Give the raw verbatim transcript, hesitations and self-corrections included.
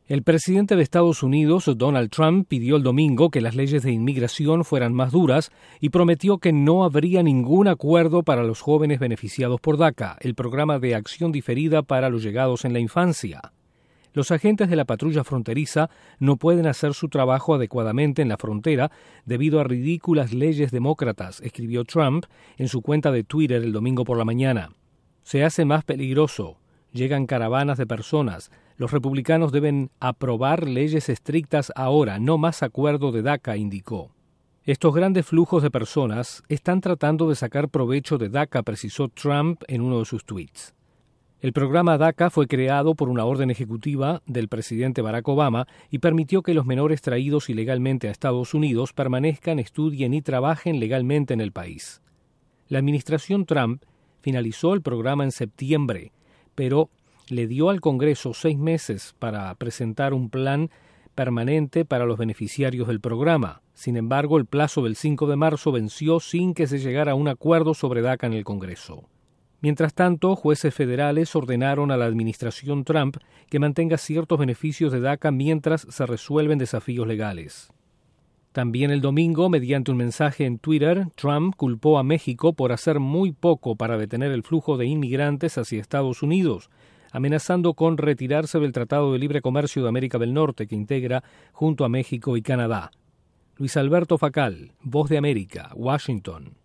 El presidente de Estados Unidos, Donald Trump, pidió el domingo que las leyes de inmigración fueran más duras y prometió que no habría ningún acuerdo para los jóvenes beneficiados por DACA, el programa de acción diferida para los llegados en la infancia. Los agentes de la patrulla fronteriza no pueden hacer su trabajo adecuadamente en la frontera debido a ridículas leyes demócratas, escribió Trump en su cuenta de Twitter el domingo por la mañana. Se hace más peligroso. Llegan caravanas de personas. Los republicanos deben aprobar leyes estrictas ahora, no más acuerdo de DACA, indicó. Estos grandes flujos de personas están tratando de sacar provecho de DACA, precisó Trump en uno de sus tweets. El programa DACA fue creado por una orden ejecutiva del presidente Barack Obama y permitió que los menores traídos ilegalmente a Estados Unidos permanezcan, estudien y trabajen legalmente en el país. La administración Trump finalizó el programa en septiembre, pero le dio al Congreso seis meses para presentar un plan permanente para los beneficiarios del programa. Sin embargo, el plazo del cinco de marzo venció sin que se llegara a un acuerdo sobre DACA en el Congreso. Mientras tanto, jueces federales ordenaron a la administración Trump que mantenga ciertos beneficios de DACA mientras se resuelven desafíos legales. También el domingo, mediante un mensaje en Twitter, Trump culpó a México por hacer muy poco para detener el flujo de inmigrantes hacia Estados Unidos, amenazando con retirarse del Tratado de Libre Comercio de América del Norte que integra junto a México y Canadá. Luis Alberto Facal, Voz de América, Washington.